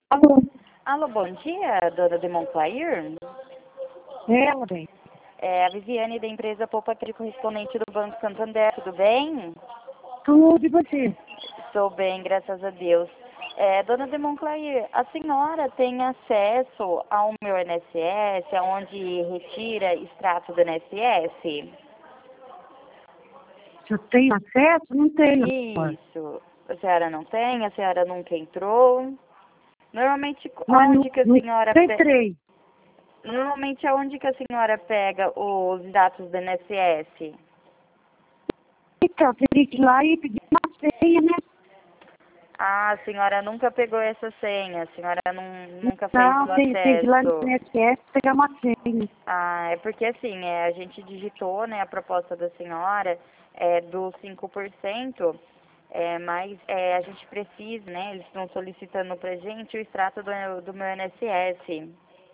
Alô, Alô, bom dia, dona de Monclair. ela, bem. É a Viviane da empresa Poupa Cred, correspondente do Banco Santander, tudo bem? Tudo e você? Estou bem, graças a Deus. Dona de Monclair, a senhora tem acesso ao meu INSS, aonde retira extrato do INSS? Se eu tenho acesso? Não tenho. Amor. Isso. A senhora não tem? A senhora nunca entrou? Normalmente, Mas aonde que a não senhora entrei. Normalmente, aonde que a senhora pega os dados do INSS? Então, teria que ir lá e pedir uma senha, né? Ah, a senhora nunca pegou essa senha, a senhora nunca fez Não, o tem que ir lá no acesso. INSS pegar uma senha. Ah, é porque assim, a gente digitou, né, a proposta da senhora dos 5%, mas a gente precisa, né, eles estão solicitando pra gente o extrato do meu INSS.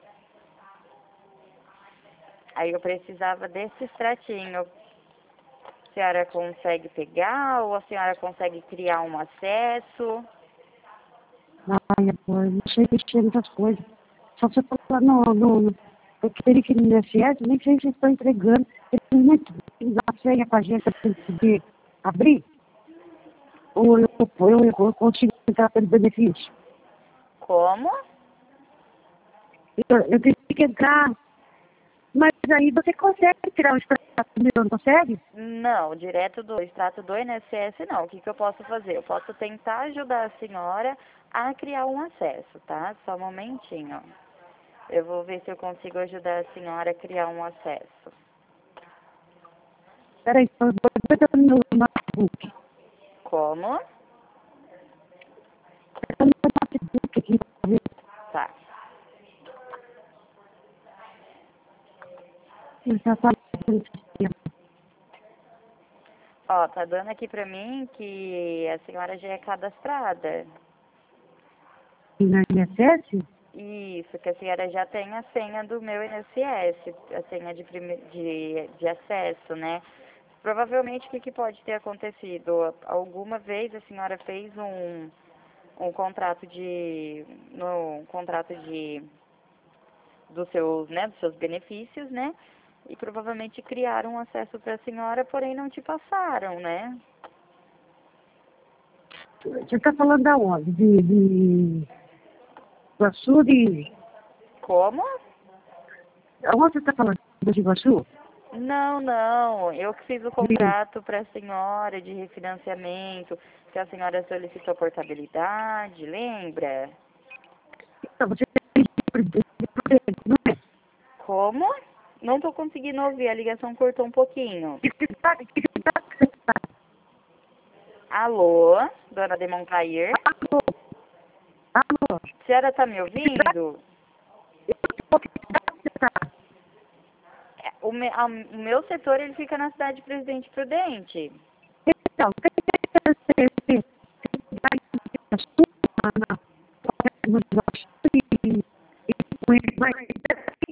Aí eu precisava desse extratinho. A senhora consegue pegar ou a senhora consegue criar um acesso? Ai, amor, não sei mexer nessas coisas. Só se eu falar no eu teria que ir no INSS, nem sei se estão entregando. Eles nem têm a senha pra gente pra gente poder abrir. Ou eu consigo entrar pelo benefício. Como? Eu tenho que entrar. Mas aí você consegue tirar o extrato meu, não consegue? Não, direto do extrato do INSS não. O que eu posso fazer? Eu posso tentar ajudar a senhora a criar um acesso, tá? Só um momentinho. Eu vou ver se eu consigo ajudar a senhora a criar um acesso. Peraí, eu vou botar no meu notebook. Como? Eu no meu notebook aqui pra ver. Tá. Ele tá fazendo o sistema. Ó, tá dando aqui pra mim que a senhora já é cadastrada. E na INSS? Isso, que a senhora já tem a senha do meu INSS, a senha de acesso, né? Provavelmente, o que pode ter acontecido? Alguma vez a senhora fez um contrato no contrato dos seus benefícios, né? E provavelmente criaram um acesso para a senhora, porém não te passaram, né? Você tá falando da onde? De Iguaçu de... Como? Aonde você tá falando? De Iguaçu? Não, não. Eu que fiz o De... contrato para a senhora de refinanciamento, que a senhora solicitou portabilidade, lembra? Então, você tem que... Não é? Como? Não estou conseguindo ouvir, a ligação cortou um pouquinho. Que você tá? Alô, dona de Moncair? Alô? Alô? A senhora está me ouvindo? Você tá? O meu setor ele fica na cidade de Presidente Prudente. Então,